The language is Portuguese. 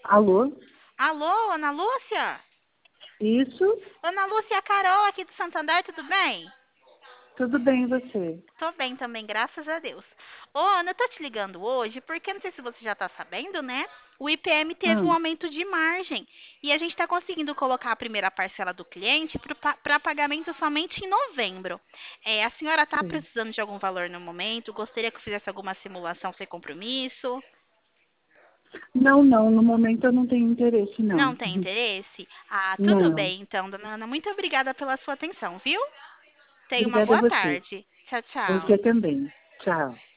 Alô? Alô, Ana Lúcia? Isso? Ana Lúcia, a Carol aqui do Santander, tudo bem? Tudo bem, e você? Tô bem também, graças a Deus. Ô, Ana, eu tô te ligando hoje porque não sei se você já tá sabendo, né? O IPM teve um Hum, aumento de margem e a gente tá conseguindo colocar a primeira parcela do cliente para pagamento somente em novembro. A senhora tá sim. precisando de algum valor no momento? Gostaria que eu fizesse alguma simulação sem compromisso? Não, não, no momento eu não tenho interesse, Não não. tem interesse? Ah, tudo Não. bem então, dona Ana. Muito obrigada pela sua atenção, viu? Tenha uma Obrigada a boa você. tarde. Tchau, tchau. Você também. Tchau.